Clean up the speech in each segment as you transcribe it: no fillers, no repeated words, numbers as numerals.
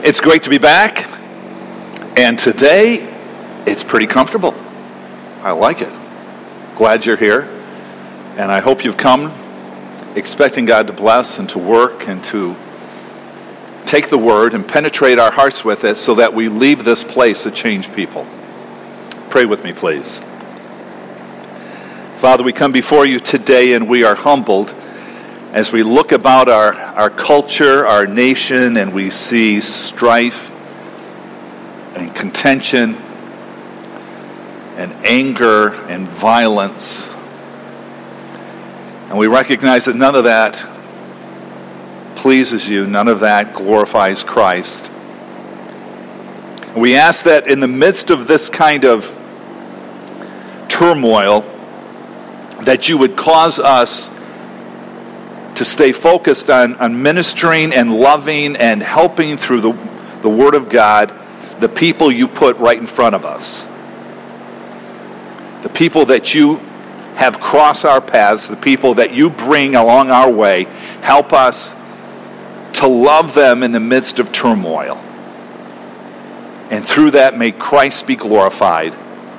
It's great to be back, and today it's pretty comfortable. I like it. Glad you're here, and I hope you've come expecting God to bless and to work and to take the word and penetrate our hearts with it so that we leave this place a changed people. Pray with me, please. Father, we come before you today and we are humbled as we look about our culture, our nation, and we see strife and contention and anger and violence. And we recognize that none of that pleases you, none of that glorifies Christ. And we ask that in the midst of this kind of turmoil, that you would cause us to stay focused on ministering and loving and helping through the Word of God the people you put right in front of us. The people that you have crossed our paths, the people that you bring along our way. Help us to love them in the midst of turmoil. And through that, may Christ be glorified.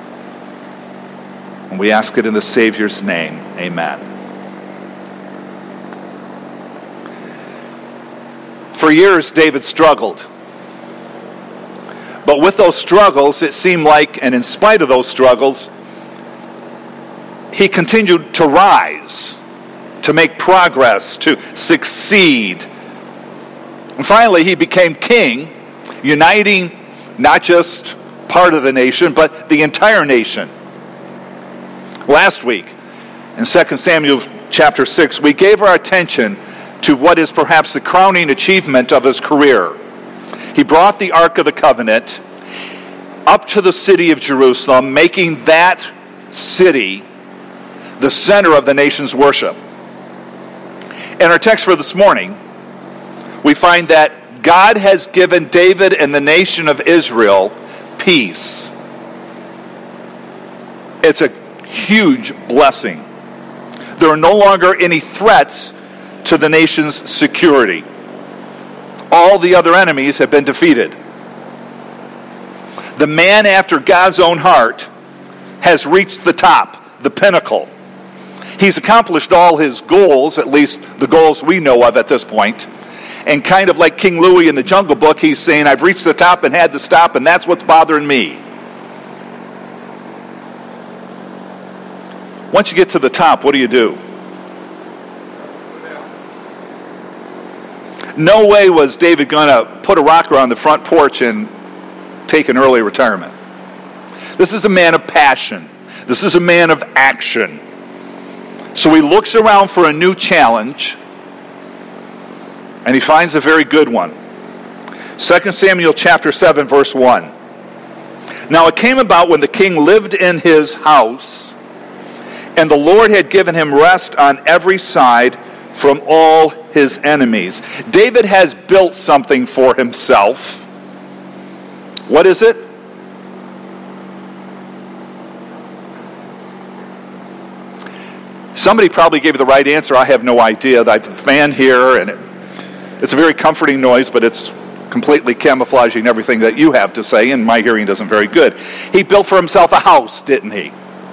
And we ask it in the Savior's name. Amen. For years, David struggled. But with those struggles, it seemed like, and in spite of those struggles, he continued to rise, to make progress, to succeed. And finally, he became king, uniting not just part of the nation, but the entire nation. Last week, in 2 Samuel chapter 6, we gave our attention to what is perhaps the crowning achievement of his career. He brought the Ark of the Covenant up to the city of Jerusalem, making that city the center of the nation's worship. In our text for this morning, we find that God has given David and the nation of Israel peace. It's a huge blessing. There are no longer any threats to the nation's security. All the other enemies have been defeated. The man after God's own heart has reached the top, the pinnacle. He's accomplished all his goals, at least the goals we know of at this point. And kind of like King Louie in the Jungle Book, he's saying, I've reached the top and had to stop, and that's what's bothering me. Once you get to the top, what do? No way was David going to put a rocker on the front porch and take an early retirement. This is a man of passion. This is a man of action. So he looks around for a new challenge, and he finds a very good one. 2 Samuel chapter 7, verse 1. Now it came about when the king lived in his house, and the Lord had given him rest on every side from all his enemies. David has built something for himself. What is it? Somebody probably gave you the right answer. I have no idea. I have the fan here, and it's a very comforting noise, but it's completely camouflaging everything that you have to say, and my hearing isn't very good. He built for himself a house, didn't he?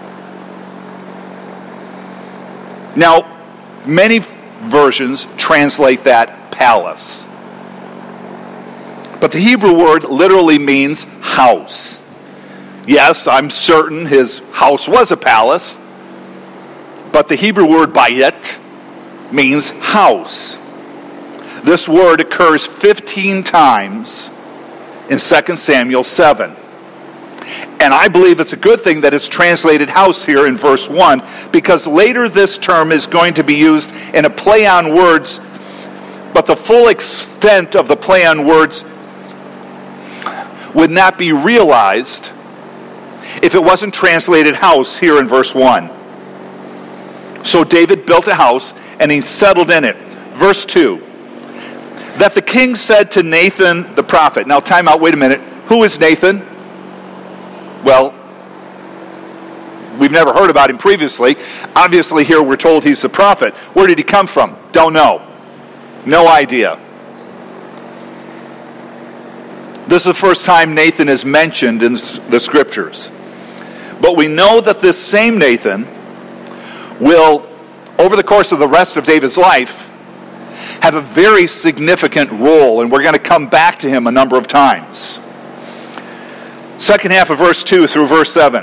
Now, many versions translate that palace. But the Hebrew word literally means house. Yes, I'm certain his house was a palace, but the Hebrew word bayit means house. This word occurs 15 times in 2 Samuel 7. And I believe it's a good thing that it's translated house here in verse 1, because later this term is going to be used in a play on words, but the full extent of the play on words would not be realized if it wasn't translated house here in verse 1. So David built a house and he settled in it. Verse 2. That the king said to Nathan the prophet. Now time out, wait a minute. Who is Nathan? Well, we've never heard about him previously. Obviously here we're told he's the prophet. Where did he come from? Don't know. No idea. This is the first time Nathan is mentioned in the scriptures. But we know that this same Nathan will, over the course of the rest of David's life, have a very significant role, and we're going to come back to him a number of times. Second half of verse 2 through verse 7.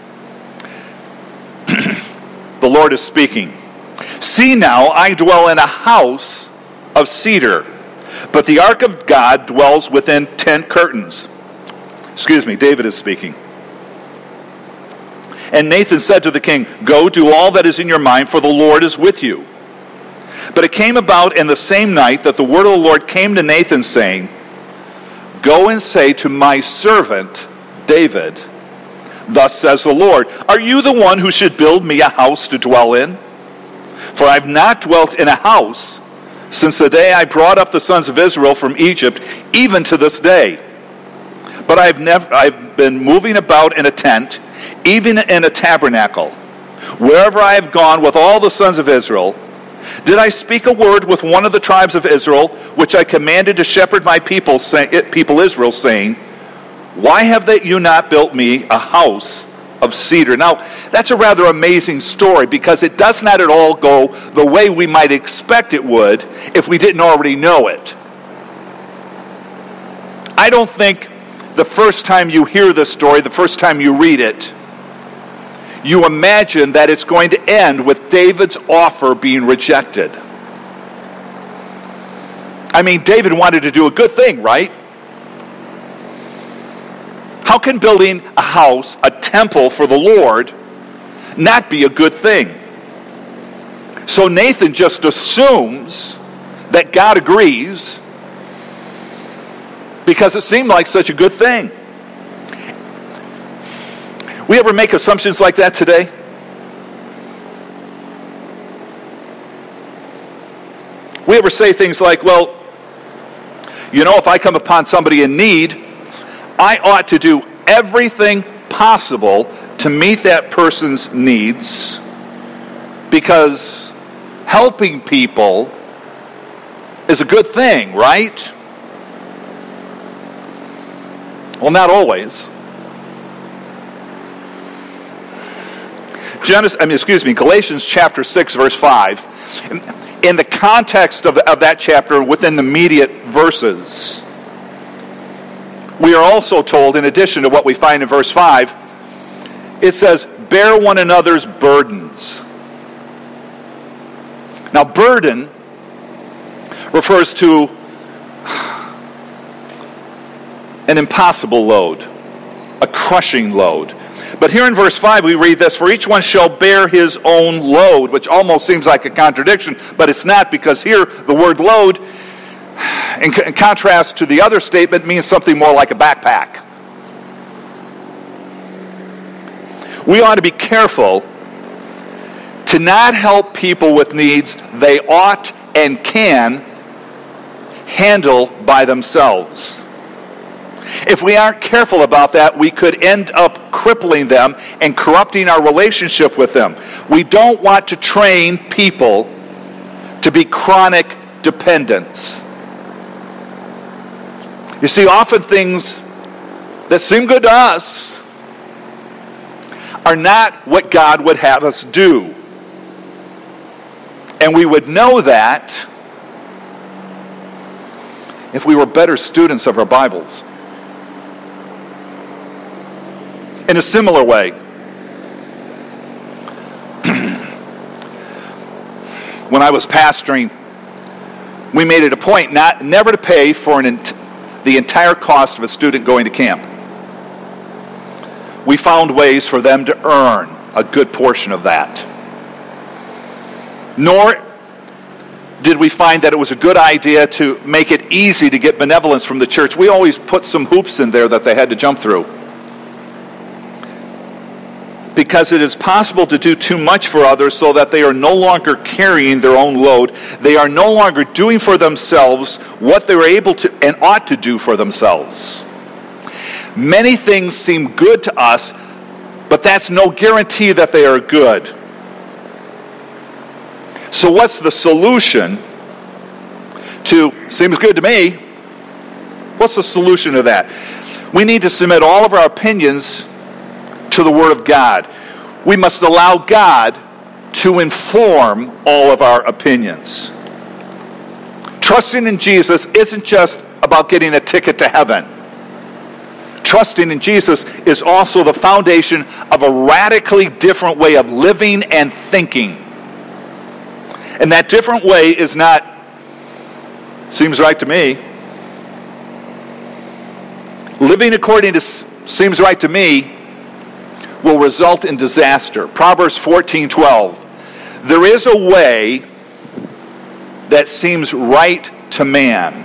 The Lord is speaking. See now, I dwell in a house of cedar, but the ark of God dwells within tent curtains. David is speaking. And Nathan said to the king, Go, do all that is in your mind, for the Lord is with you. But it came about in the same night that the word of the Lord came to Nathan, saying, Go and say to my servant David, Thus says the Lord, Are you the one who should build me a house to dwell in? For I have not dwelt in a house since the day I brought up the sons of Israel from Egypt, even to this day. But I've been moving about in a tent, even in a tabernacle. Wherever I have gone with all the sons of Israel, did I speak a word with one of the tribes of Israel, which I commanded to shepherd my people Israel, saying, Why have you not built me a house of cedar? Now, that's a rather amazing story, because it does not at all go the way we might expect it would if we didn't already know it. I don't think the first time you hear this story, the first time you read it, you imagine that it's going to end with David's offer being rejected. I mean, David wanted to do a good thing, right? How can building a house, a temple for the Lord, not be a good thing? So Nathan just assumes that God agrees because it seemed like such a good thing. We ever make assumptions like that today? We ever say things like, well, if I come upon somebody in need, I ought to do everything possible to meet that person's needs, because helping people is a good thing, right? Well, not always. Galatians chapter 6, verse 5. In the context of that chapter, within the immediate verses, we are also told, in addition to what we find in verse 5, it says, Bear one another's burdens. Now, burden refers to an impossible load, a crushing load. But here in verse 5 we read this, For each one shall bear his own load, which almost seems like a contradiction, but it's not, because here the word load, in contrast to the other statement, means something more like a backpack. We ought to be careful to not help people with needs they ought and can handle by themselves. If we aren't careful about that, we could end up crippling them and corrupting our relationship with them. We don't want to train people to be chronic dependents. You see, often things that seem good to us are not what God would have us do. And we would know that if we were better students of our Bibles. In a similar way, when I was pastoring, we made it a point never to pay for the entire cost of a student going to camp. We found ways for them to earn a good portion of that. Nor did we find that it was a good idea to make it easy to get benevolence from the church. We always put some hoops in there that they had to jump through. Because it is possible to do too much for others so that they are no longer carrying their own load. They are no longer doing for themselves what they were able to and ought to do for themselves. Many things seem good to us, but that's no guarantee that they are good. So what's the solution to, seems good to me, What's the solution to that? We need to submit all of our opinions to the Word of God. We must allow God to inform all of our opinions. Trusting in Jesus isn't just about getting a ticket to heaven. Trusting in Jesus is also the foundation of a radically different way of living and thinking. And that different way is not, seems right to me. Living according to seems right to me will result in disaster. Proverbs 14:12. There is a way that seems right to man,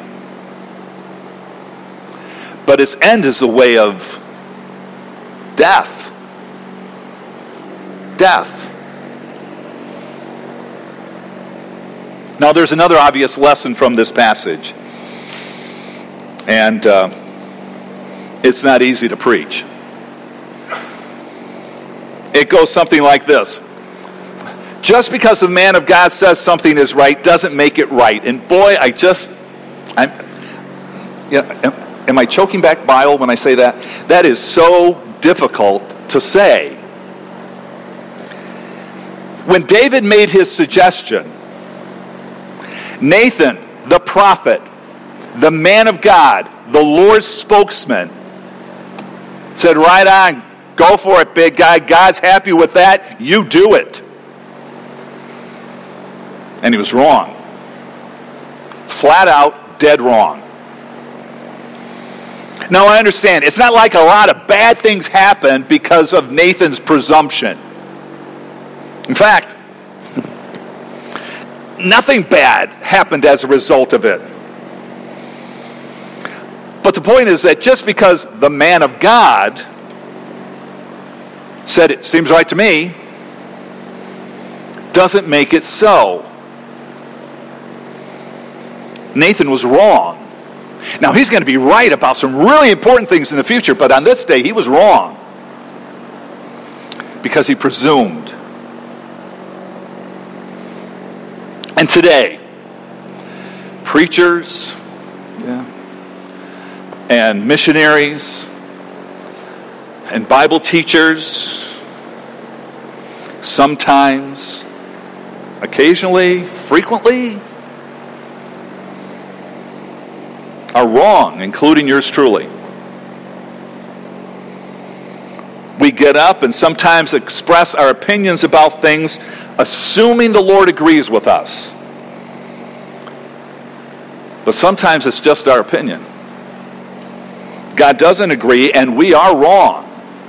but its end is the way of death. Death. Now there's another obvious lesson from this passage. And it's not easy to preach. It goes something like this. Just because the man of God says something is right doesn't make it right. And boy, am I choking back bile when I say that? That is so difficult to say. When David made his suggestion, Nathan, the prophet, the man of God, the Lord's spokesman, said, right on, go for it, big guy. God's happy with that. You do it. And he was wrong. Flat out, dead wrong. Now I understand, it's not like a lot of bad things happened because of Nathan's presumption. In fact, nothing bad happened as a result of it. But the point is that just because the man of God said it seems right to me, doesn't make it so. Nathan was wrong. Now he's going to be right about some really important things in the future, but on this day he was wrong because he presumed. And today, preachers and missionaries and Bible teachers sometimes, occasionally, frequently, are wrong, including yours truly. We get up and sometimes express our opinions about things, assuming the Lord agrees with us. But sometimes it's just our opinion. God doesn't agree, and we are wrong.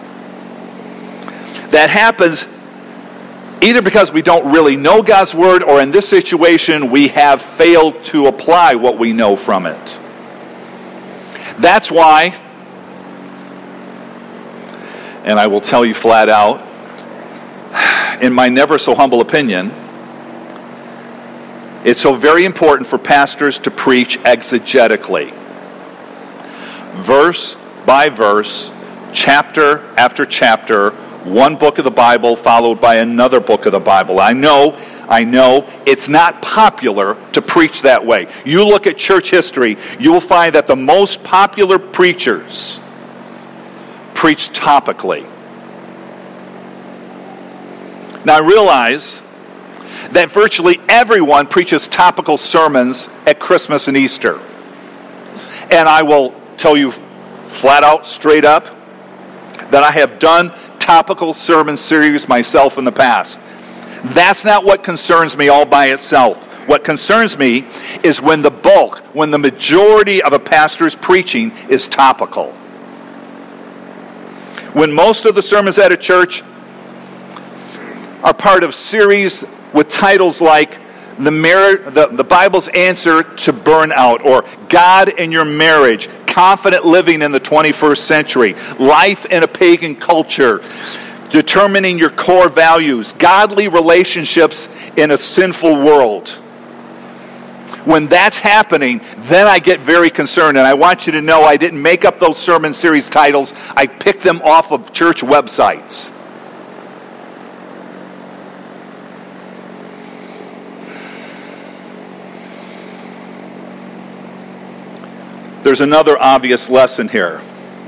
That happens either because we don't really know God's word, or in this situation, we have failed to apply what we know from it. That's why, and I will tell you flat out, in my never so humble opinion, it's so very important for pastors to preach exegetically. Verse by verse, chapter after chapter, one book of the Bible followed by another book of the Bible. I know, it's not popular to preach that way. You look at church history, you will find that the most popular preachers preach topically. Now I realize that virtually everyone preaches topical sermons at Christmas and Easter. And I will tell you flat out, straight up, that I have done topical sermon series myself in the past. That's not what concerns me all by itself. What concerns me is when the majority of a pastor's preaching is topical. When most of the sermons at a church are part of series with titles like the Bible's Answer to Burnout, or God in Your Marriage, Confident Living in the 21st Century, Life in a Pagan Culture, Determining Your Core Values, Godly Relationships in a Sinful World. When that's happening, then I get very concerned, and I want you to know I didn't make up those sermon series titles. I picked them off of church websites. there's another obvious lesson here.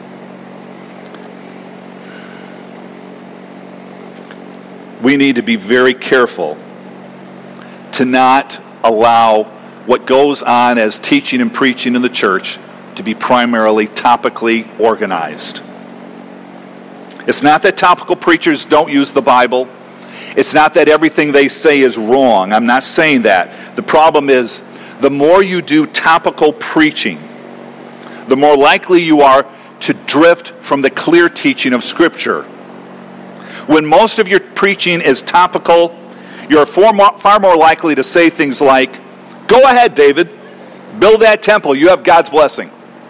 We need to be very careful to not allow what goes on as teaching and preaching in the church to be primarily topically organized. It's not that topical preachers don't use the Bible. It's not that everything they say is wrong. I'm not saying that. The problem is, the more you do topical preaching, the more likely you are to drift from the clear teaching of Scripture. When most of your preaching is topical, you're far more likely to say things like, "Go ahead, David, build that temple. You have God's blessing."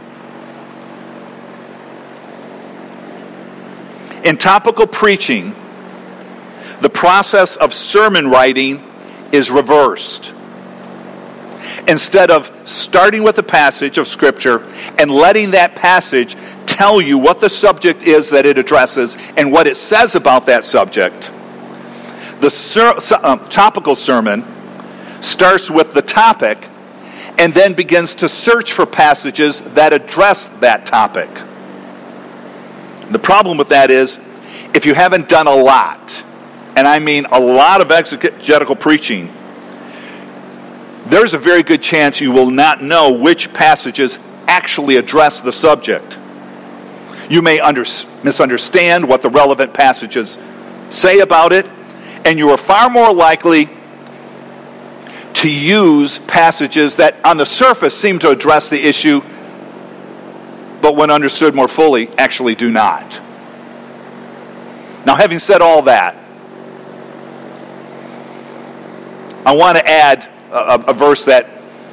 In topical preaching, the process of sermon writing is reversed. Instead of starting with a passage of Scripture and letting that passage tell you what the subject is that it addresses and what it says about that subject, the topical sermon starts with the topic and then begins to search for passages that address that topic. The problem with that is, if you haven't done a lot, and I mean a lot of exegetical preaching, there's a very good chance you will not know which passages actually address the subject. You may misunderstand what the relevant passages say about it, and you are far more likely to use passages that on the surface seem to address the issue, but when understood more fully, actually do not. Now, having said all that, I want to add a verse that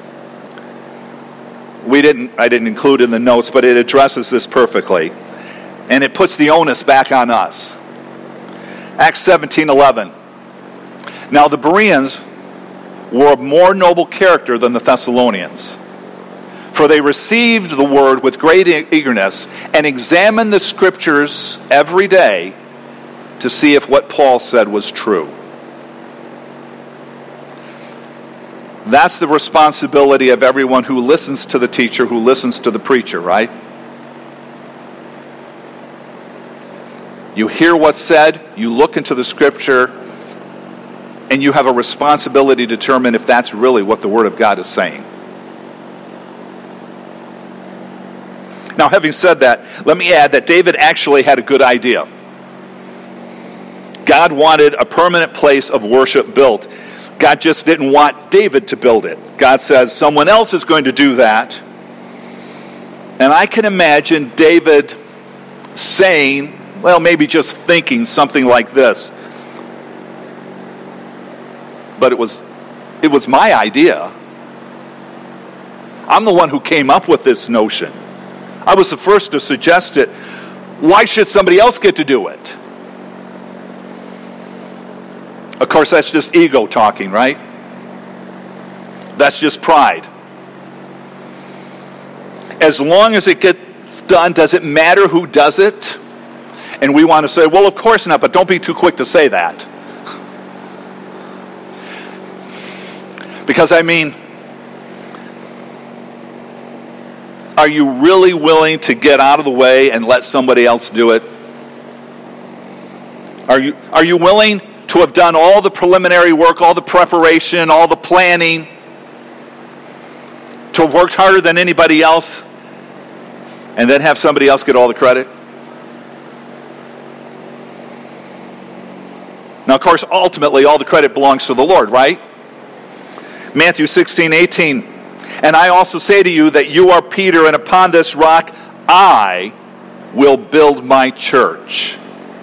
I didn't include in the notes, but it addresses this perfectly. And it puts the onus back on us. Acts 17:11. Now the Bereans were of more noble character than the Thessalonians, for they received the word with great eagerness and examined the Scriptures every day to see if what Paul said was true. That's the responsibility of everyone who listens to the teacher, who listens to the preacher, right? You hear what's said, you look into the Scripture, and you have a responsibility to determine if that's really what the Word of God is saying. Now, having said that, let me add that David actually had a good idea. God wanted a permanent place of worship built. God just didn't want David to build it. God says someone else is going to do that. And I can imagine David saying, well, maybe just thinking something like this. But it was my idea. I'm the one who came up with this notion. I was the first to suggest it. Why should somebody else get to do it? Of course, that's just ego talking, right? That's just pride. As long as it gets done, does it matter who does it? And we want to say, well, of course not, but don't be too quick to say that. Because, I mean, are you really willing to get out of the way and let somebody else do it? Are you willing to have done all the preliminary work, all the preparation, all the planning, to have worked harder than anybody else, and then have somebody else get all the credit? Now, of course, ultimately, all the credit belongs to the Lord, right? Matthew 16:18. And I also say to you that you are Peter, and upon this rock I will build my church.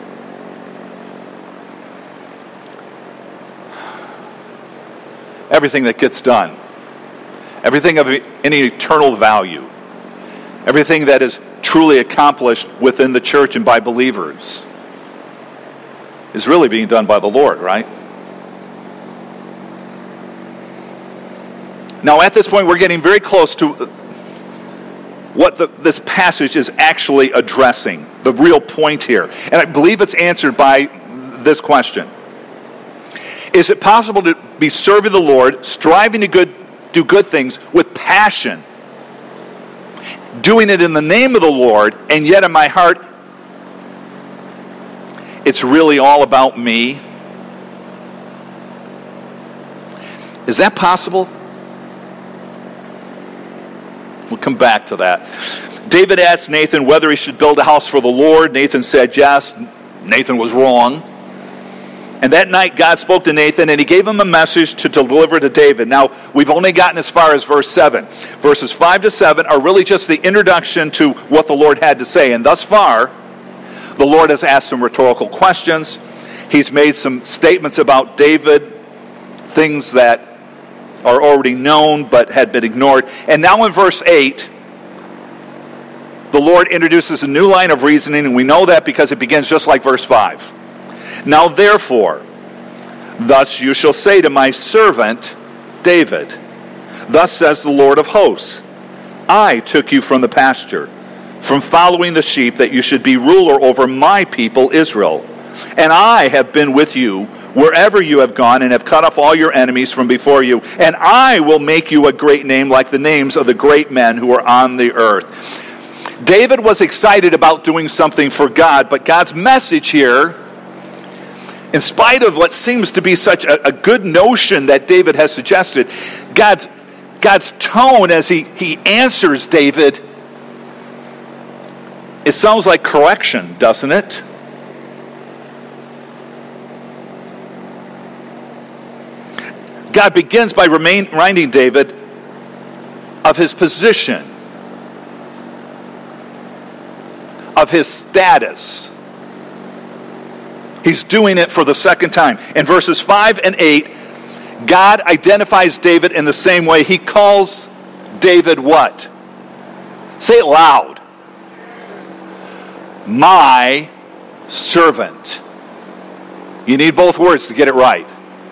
Everything that gets done, everything of any eternal value, everything that is truly accomplished within the church and by believers is really being done by the Lord, right? Now, at this point, we're getting very close to what this passage is actually addressing, the real point here. And I believe it's answered by this question. Is it possible to be serving the Lord, striving to do good things with passion, doing it in the name of the Lord, and yet in my heart, it's really all about me. Is that possible? We'll come back to that. David asked Nathan whether he should build a house for the Lord. Nathan said yes. Nathan was wrong. And that night God spoke to Nathan and he gave him a message to deliver to David. Now, we've only gotten as far as verse 7. Verses 5 to 7 are really just the introduction to what the Lord had to say. And thus far, the Lord has asked some rhetorical questions. He's made some statements about David, things that are already known but had been ignored. And now in verse 8, the Lord introduces a new line of reasoning, and we know that because it begins just like verse 5. Now therefore, thus you shall say to my servant David, thus says the Lord of hosts, I took you from the pasture, from following the sheep, that you should be ruler over my people Israel. And I have been with you wherever you have gone, and have cut off all your enemies from before you. And I will make you a great name like the names of the great men who are on the earth. David was excited about doing something for God, but God's message here, in spite of what seems to be such a good notion that David has suggested, God's tone as he answers David, it sounds like correction, doesn't it? God begins by reminding David of his position, of his status. He's doing it for the second time. In verses 5 and 8, God identifies David in the same way. He calls David what? Say it loud. My servant. You need both words to get it right.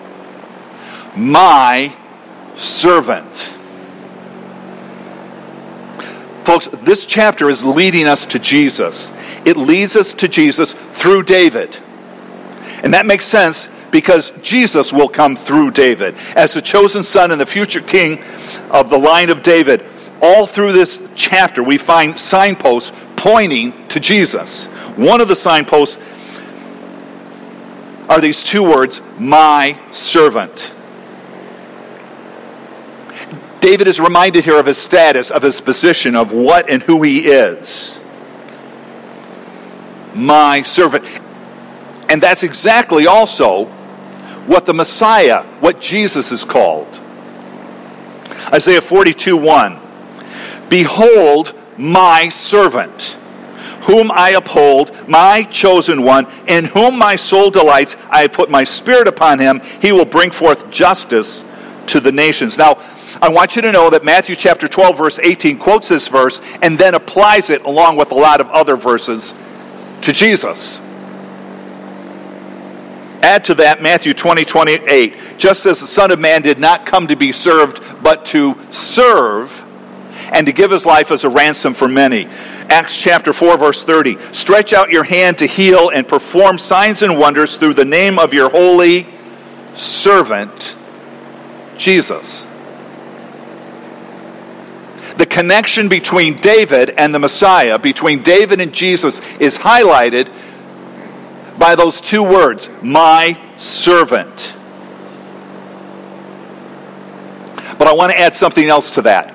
My servant. Folks, this chapter is leading us to Jesus. It leads us to Jesus through David. And that makes sense because Jesus will come through David as the chosen son and the future king of the line of David. All through this chapter, we find signposts pointing to Jesus. One of the signposts are these two words, my servant. David is reminded here of his status, of his position, of what and who he is. My servant. And that's exactly also what the Messiah, what Jesus is called. Isaiah 42:1. Behold my servant, whom I uphold, my chosen one, in whom my soul delights. I have put my spirit upon him. He will bring forth justice to the nations. Now, I want you to know that Matthew chapter 12, verse 18 quotes this verse and then applies it along with a lot of other verses to Jesus. Add to that Matthew 20:28. Just as the Son of Man did not come to be served, but to serve and to give his life as a ransom for many. Acts chapter 4, verse 30. Stretch out your hand to heal and perform signs and wonders through the name of your holy servant, Jesus. The connection between David and the Messiah, between David and Jesus, is highlighted by those two words, my servant. But I want to add something else to that.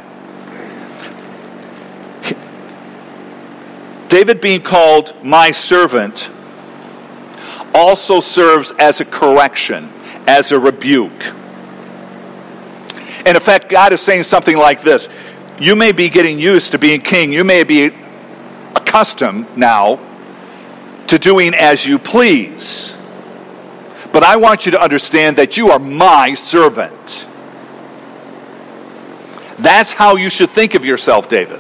David being called my servant also serves as a correction, as a rebuke. And in fact, God is saying something like this. You may be getting used to being king. You may be accustomed now to doing as you please. But I want you to understand that you are my servant. That's how you should think of yourself, David.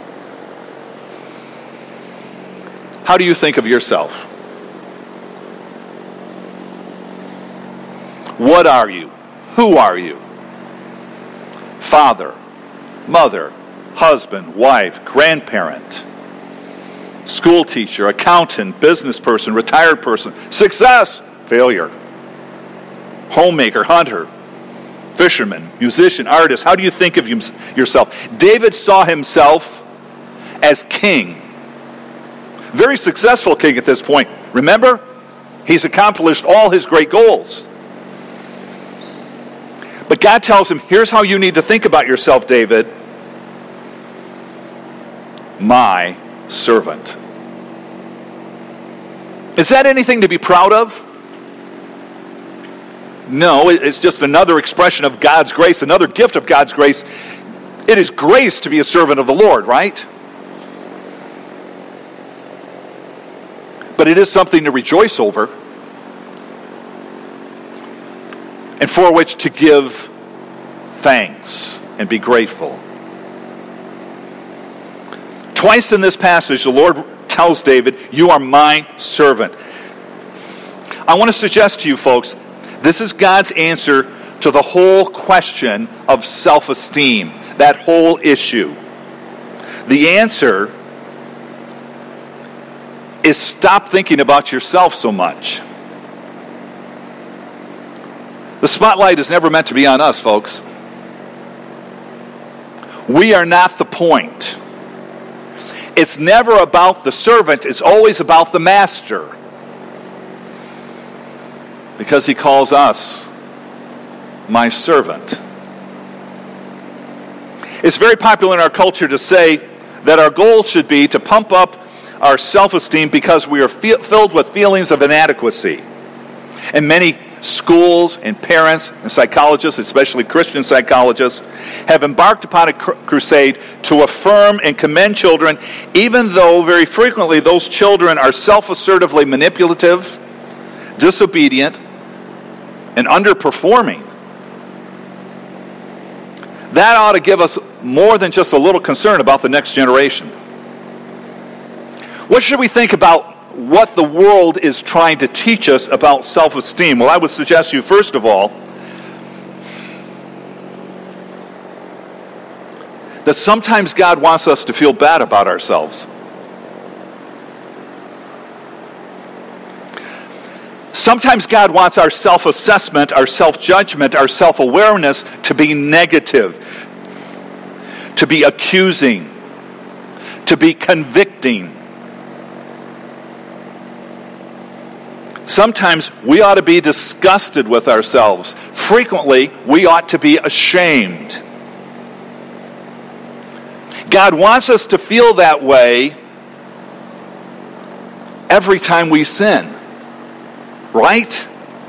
How do you think of yourself? What are you? Who are you? Father, mother, husband, wife, grandparent, school teacher, accountant, business person, retired person, success, failure, homemaker, hunter, fisherman, musician, artist. How do you think of yourself? David saw himself as king. Very successful king at this point. Remember, he's accomplished all his great goals. But God tells him, here's how you need to think about yourself, David. My servant. Is that anything to be proud of? No, it's just another expression of God's grace, another gift of God's grace. It is grace to be a servant of the Lord, right? But it is something to rejoice over and for which to give thanks and be grateful. Twice in this passage, the Lord tells David, you are my servant. I want to suggest to you folks, this is God's answer to the whole question of self-esteem, that whole issue. The answer is stop thinking about yourself so much. The spotlight is never meant to be on us, folks. We are not the point. It's never about the servant, it's always about the master. Because he calls us my servant. It's very popular in our culture to say that our goal should be to pump up our self-esteem because we are filled with feelings of inadequacy. And many schools and parents and psychologists, especially Christian psychologists, have embarked upon a crusade to affirm and commend children, even though very frequently those children are self-assertively manipulative, disobedient, and underperforming. That ought to give us more than just a little concern about the next generation. What should we think about what the world is trying to teach us about self-esteem? Well, I would suggest to you, first of all, that sometimes God wants us to feel bad about ourselves. Sometimes God wants our self-assessment, our self-judgment, our self-awareness to be negative, to be accusing, to be convicting. Sometimes we ought to be disgusted with ourselves. Frequently, we ought to be ashamed. God wants us to feel that way every time we sin. Right?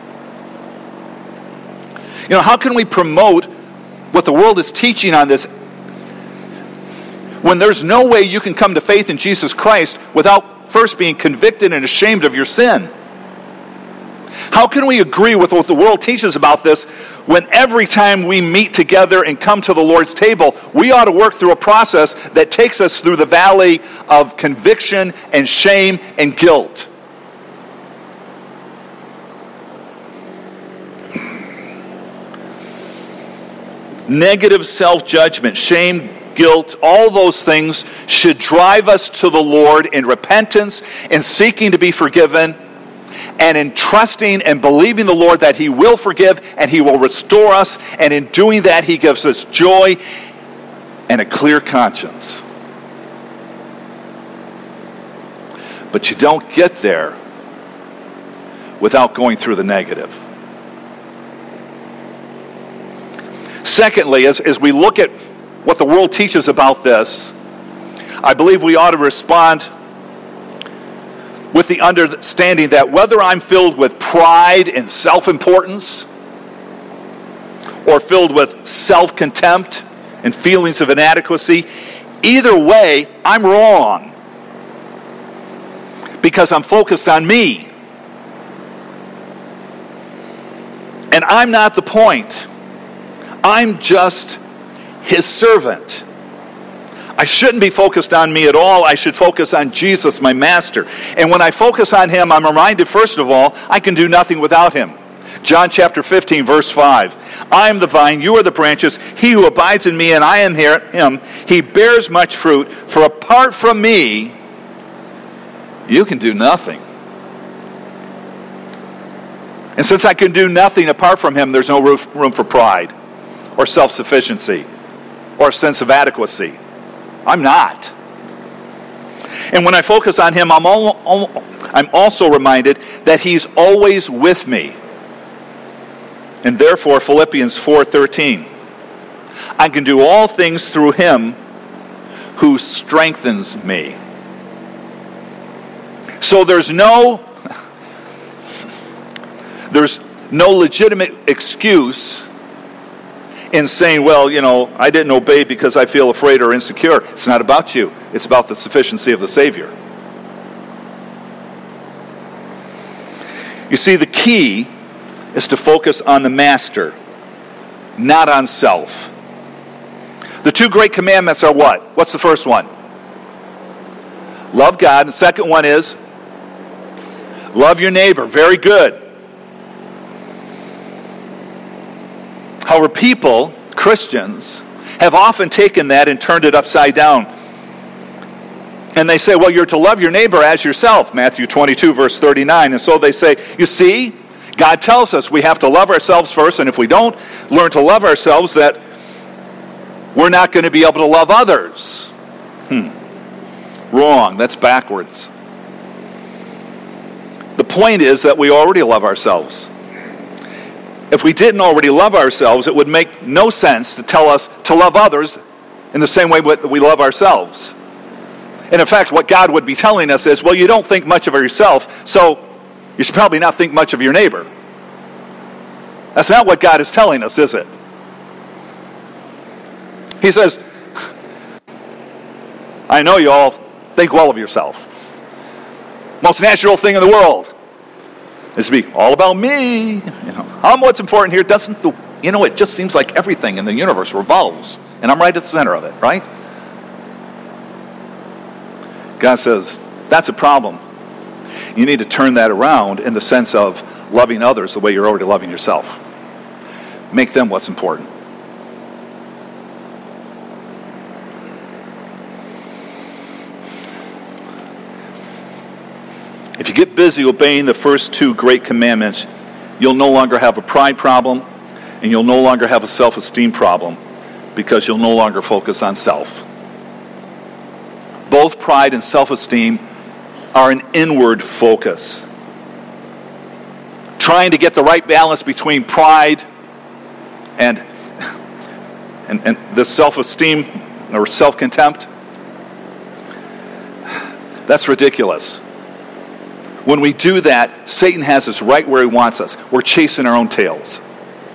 You know, how can we promote what the world is teaching on this when there's no way you can come to faith in Jesus Christ without first being convicted and ashamed of your sin? How can we agree with what the world teaches about this when every time we meet together and come to the Lord's table, we ought to work through a process that takes us through the valley of conviction and shame and guilt? Negative self-judgment, shame, guilt, all those things should drive us to the Lord in repentance and seeking to be forgiven and in trusting and believing the Lord that He will forgive and He will restore us, and in doing that He gives us joy and a clear conscience. But you don't get there without going through the negative. Secondly, as we look at what the world teaches about this, I believe we ought to respond with the understanding that whether I'm filled with pride and self-importance or filled with self-contempt and feelings of inadequacy, either way, I'm wrong because I'm focused on me. And I'm not the point. I'm just His servant. I shouldn't be focused on me at all. I should focus on Jesus, my master. And when I focus on Him, I'm reminded, first of all, I can do nothing without Him. John chapter 15, verse 5. I am the vine, you are the branches. He who abides in me and I in him, he bears much fruit. For apart from me, you can do nothing. And since I can do nothing apart from Him, there's no room for pride or self-sufficiency or a sense of adequacy. I'm not. And when I focus on him, I'm also reminded that he's always with me. And therefore, Philippians 4:13, I can do all things through him who strengthens me. So there's no legitimate excuse in saying, well, I didn't obey because I feel afraid or insecure. It's not about you. It's about the sufficiency of the Savior. You see, the key is to focus on the Master, not on self. The two great commandments are what? What's the first one? Love God. The second one is love your neighbor. Very good. However, people, Christians, have often taken that and turned it upside down. And they say, well, you're to love your neighbor as yourself, Matthew 22, verse 39. And so they say, you see, God tells us we have to love ourselves first, and if we don't learn to love ourselves, that we're not going to be able to love others. Wrong. That's backwards. The point is that we already love ourselves. If we didn't already love ourselves, it would make no sense to tell us to love others in the same way that we love ourselves. And in fact, what God would be telling us is, well, you don't think much of yourself, so you should probably not think much of your neighbor. That's not what God is telling us, is it? He says, I know you all think well of yourself. Most natural thing in the world is to be all about me. I'm what's important here. It just seems like everything in the universe revolves, and I'm right at the center of it, right? God says, that's a problem. You need to turn that around in the sense of loving others the way you're already loving yourself. Make them what's important. If you get busy obeying the first two great commandments, you'll no longer have a pride problem, and you'll no longer have a self-esteem problem, because you'll no longer focus on self. Both pride and self-esteem are an inward focus. Trying to get the right balance between pride and the self-esteem or self-contempt, that's ridiculous. When we do that, Satan has us right where he wants us. We're chasing our own tails.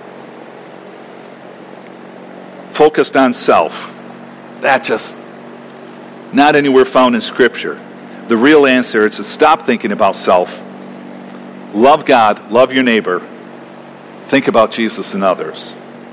Focused on self. That just not anywhere found in Scripture. The real answer is to stop thinking about self. Love God, love your neighbor. Think about Jesus and others.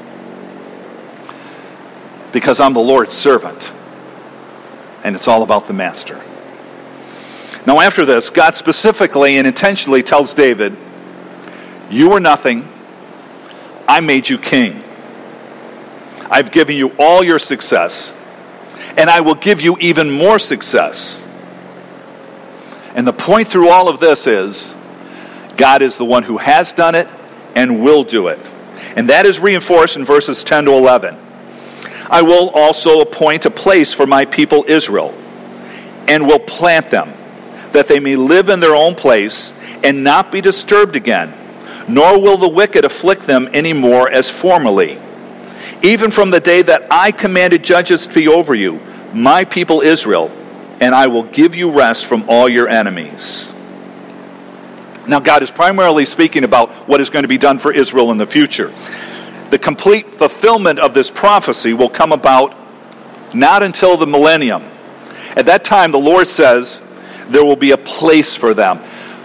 Because I'm the Lord's servant, and it's all about the Master. Now after this, God specifically and intentionally tells David, you were nothing. I made you king. I've given you all your success, and I will give you even more success. And the point through all of this is, God is the one who has done it and will do it. And that is reinforced in verses 10 to 11. I will also appoint a place for my people Israel, and will plant them, that they may live in their own place and not be disturbed again, nor will the wicked afflict them any more as formerly. Even from the day that I commanded judges to be over you, my people Israel, and I will give you rest from all your enemies. Now, God is primarily speaking about what is going to be done for Israel in the future. The complete fulfillment of this prophecy will come about not until the millennium. At that time, the Lord says, there will be a place for them.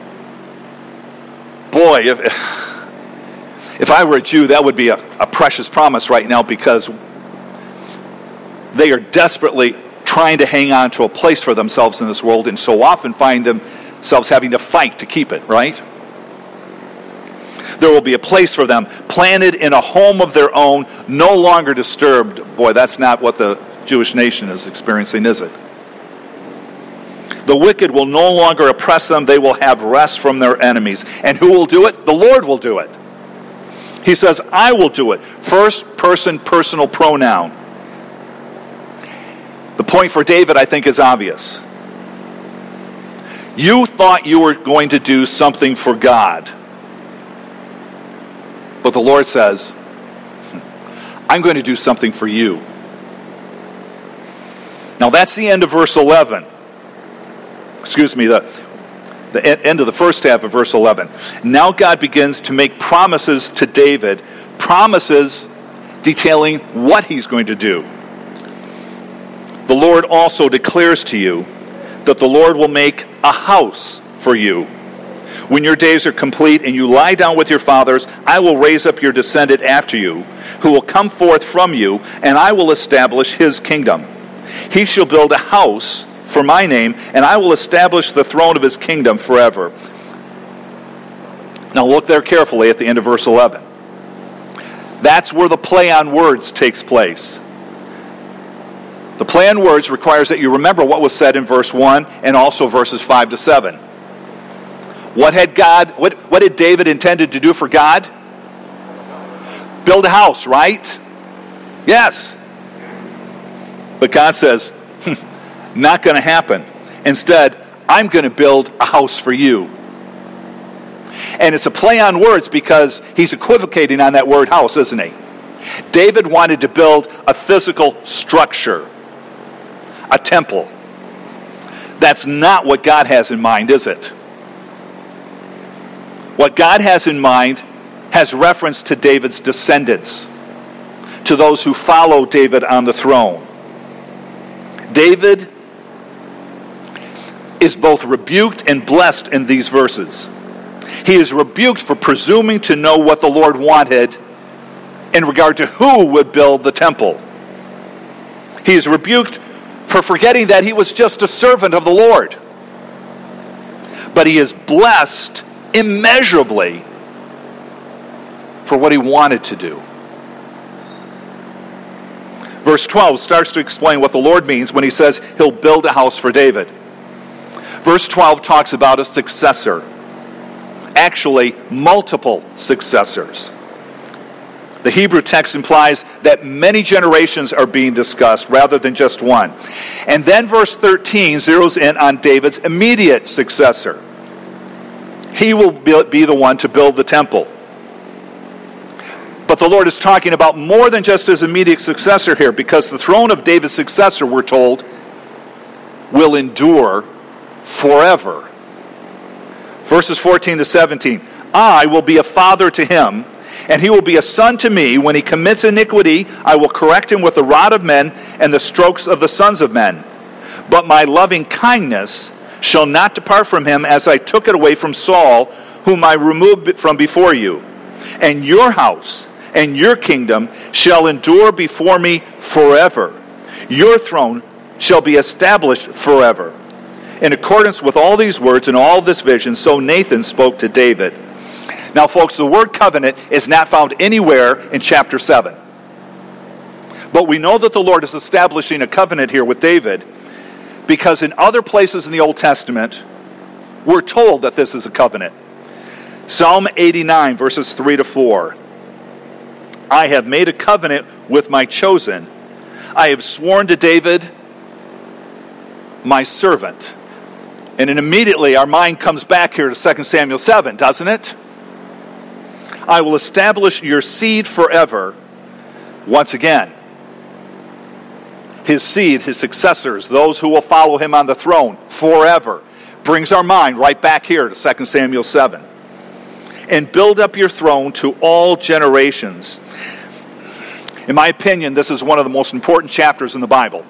Boy, if I were a Jew, that would be a precious promise right now, because they are desperately trying to hang on to a place for themselves in this world, and so often find themselves having to fight to keep it, right? There will be a place for them, planted in a home of their own, no longer disturbed. Boy, that's not what the Jewish nation is experiencing, is it? The wicked will no longer oppress them. They will have rest from their enemies. And who will do it? The Lord will do it. He says, I will do it. First person, personal pronoun. The point for David, I think, is obvious. You thought you were going to do something for God. But the Lord says, I'm going to do something for you. Now that's the end of verse 11. The end of the first half of verse 11. Now God begins to make promises to David, promises detailing what he's going to do. The Lord also declares to you that the Lord will make a house for you. When your days are complete and you lie down with your fathers, I will raise up your descendant after you, who will come forth from you, and I will establish his kingdom. He shall build a house for my name, and I will establish the throne of his kingdom forever. Now look there carefully at the end of verse 11. That's where the play on words takes place. The play on words requires that you remember what was said in verse 1 and also verses 5 to 7. What did David intended to do for God? Build a house, right? Yes. But God says, not going to happen. Instead, I'm going to build a house for you. And it's a play on words because he's equivocating on that word house, isn't he? David wanted to build a physical structure, a temple. That's not what God has in mind, is it? What God has in mind has reference to David's descendants, to those who follow David on the throne. David is both rebuked and blessed in these verses. He is rebuked for presuming to know what the Lord wanted in regard to who would build the temple. He is rebuked for forgetting that he was just a servant of the Lord. But he is blessed immeasurably for what he wanted to do. Verse 12 starts to explain what the Lord means when he says he'll build a house for David. Verse 12 talks about a successor. Actually, multiple successors. The Hebrew text implies that many generations are being discussed rather than just one. And then verse 13 zeroes in on David's immediate successor. He will be the one to build the temple. But the Lord is talking about more than just his immediate successor here, because the throne of David's successor, we're told, will endure forever. Verses 14 to 17. I will be a father to him, and he will be a son to me. When he commits iniquity, I will correct him with the rod of men and the strokes of the sons of men. But my loving kindness shall not depart from him, as I took it away from Saul, whom I removed from before you. And your house and your kingdom shall endure before me forever. Your throne shall be established forever. In accordance with all these words and all this vision, so Nathan spoke to David. Now, folks, the word covenant is not found anywhere in chapter 7. But we know that the Lord is establishing a covenant here with David, because in other places in the Old Testament, we're told that this is a covenant. Psalm 89, verses 3 to 4. I have made a covenant with my chosen. I have sworn to David, my servant. And then immediately our mind comes back here to 2 Samuel 7, doesn't it? I will establish your seed forever. Once again, his seed, his successors, those who will follow him on the throne forever. Brings our mind right back here to 2 Samuel 7. And build up your throne to all generations. In my opinion, this is one of the most important chapters in the Bible.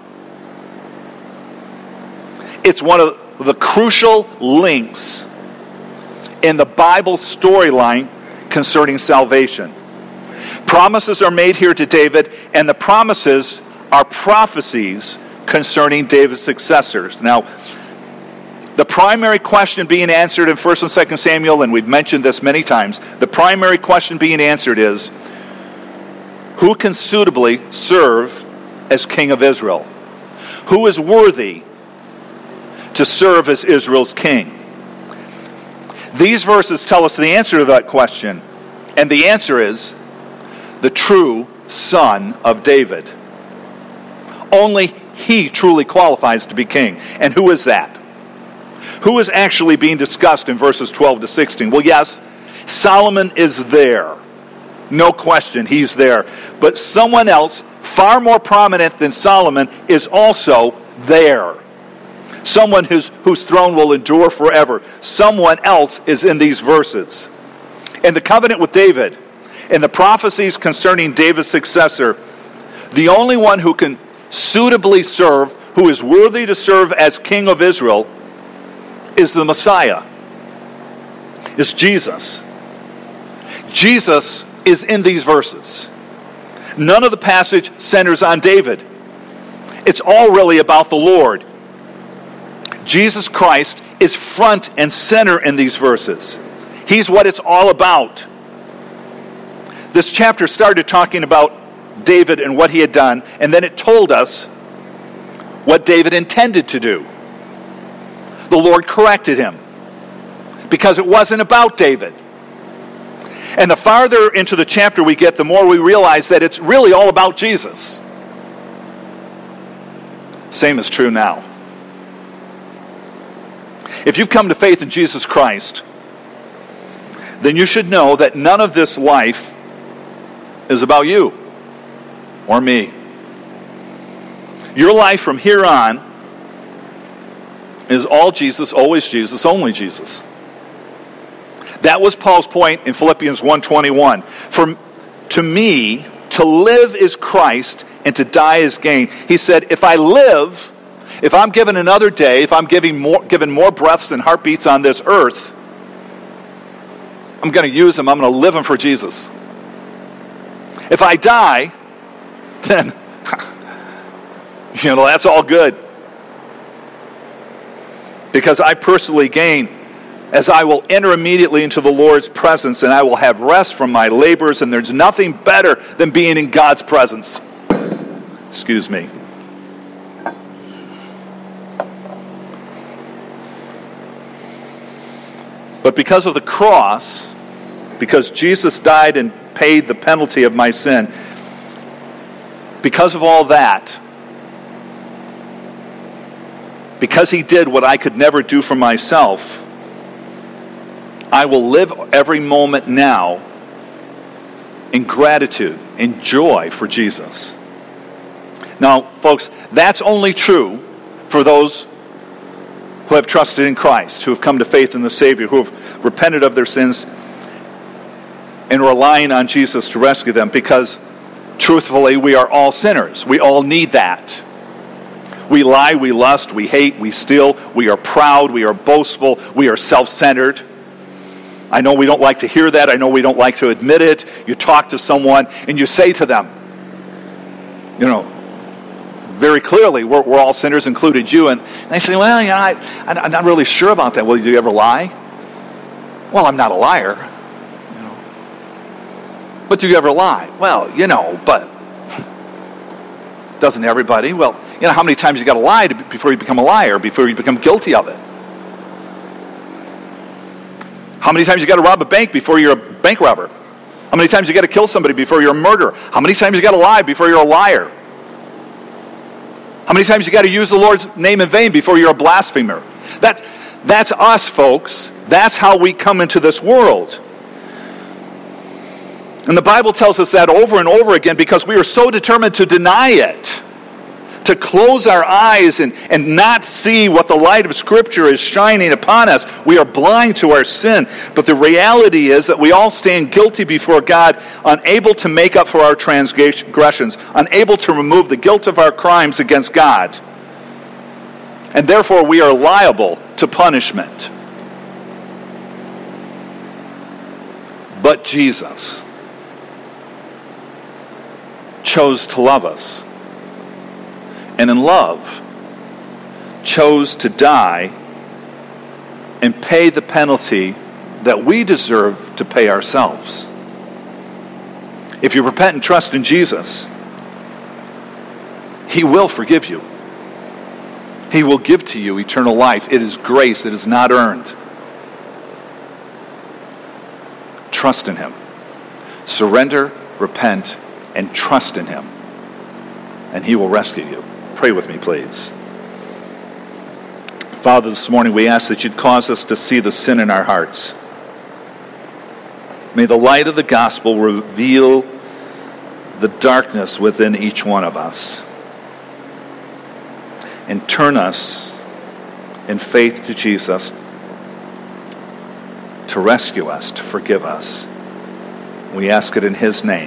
It's one of the crucial links in the Bible storyline concerning salvation. Promises are made here to David, and the promises are prophecies concerning David's successors. Now, the primary question being answered in 1 and 2 Samuel, and we've mentioned this many times, the primary question being answered is, who can suitably serve as king of Israel? Who is worthy to serve as Israel's king? These verses tell us the answer to that question, and the answer is the true son of David. Only he truly qualifies to be king. And who is that? Who is actually being discussed in verses 12 to 16? Well, yes, Solomon is there. No question, he's there. But someone else, far more prominent than Solomon, is also there. Someone whose throne will endure forever. Someone else is in these verses. In the covenant with David, in the prophecies concerning David's successor, the only one who can suitably serve, who is worthy to serve as king of Israel, is the Messiah. It's Jesus. Jesus is in these verses. None of the passage centers on David. It's all really about the Lord. Jesus Christ is front and center in these verses. He's what it's all about. This chapter started talking about David and what he had done, and then it told us what David intended to do. The Lord corrected him because it wasn't about David. And the farther into the chapter we get, the more we realize that it's really all about Jesus. Same is true now. If you've come to faith in Jesus Christ, then you should know that none of this life is about you or me. Your life from here on is all Jesus, always Jesus, only Jesus. That was Paul's point in Philippians 1:21. For to me, to live is Christ, and to die is gain. He said, if I live, if I'm given another day, if I'm given more breaths and heartbeats on this earth, I'm going to use them. I'm going to live them for Jesus. If I die, then, that's all good. Because I personally gain as I will enter immediately into the Lord's presence, and I will have rest from my labors, and there's nothing better than being in God's presence. Excuse me. But because of the cross, because Jesus died and paid the penalty of my sin, because of all that, because he did what I could never do for myself, I will live every moment now in gratitude, in joy for Jesus. Now, folks, that's only true for those who have trusted in Christ, who have come to faith in the Savior, who have repented of their sins and relying on Jesus to rescue them, because truthfully, we are all sinners. We all need that. We lie, we lust, we hate, we steal, we are proud, we are boastful, we are self-centered. I know we don't like to hear that. I know we don't like to admit it. You talk to someone and you say to them, very clearly, we're all sinners, included you. And they say, well, I'm not really sure about that. Well, do you ever lie? Well, I'm not a liar. But do you ever lie? Well, but doesn't everybody? Well, how many times you got to lie before you become a liar, before you become guilty of it? How many times you got to rob a bank before you're a bank robber? How many times you got to kill somebody before you're a murderer? How many times you got to lie before you're a liar? How many times you got to use the Lord's name in vain before you're a blasphemer? That's us, folks. That's how we come into this world. And the Bible tells us that over and over again because we are so determined to deny it, to close our eyes and not see what the light of Scripture is shining upon us. We are blind to our sin. But the reality is that we all stand guilty before God, unable to make up for our transgressions, unable to remove the guilt of our crimes against God. And therefore we are liable to punishment. But Jesus chose to love us. And in love, chose to die and pay the penalty that we deserve to pay ourselves. If you repent and trust in Jesus, He will forgive you. He will give to you eternal life. It is grace. It is not earned. Trust in Him. Surrender, repent, and trust in Him. And He will rescue you. Pray with me, please. Father, this morning we ask that you'd cause us to see the sin in our hearts. May the light of the gospel reveal the darkness within each one of us and turn us in faith to Jesus to rescue us, to forgive us. We ask it in his name.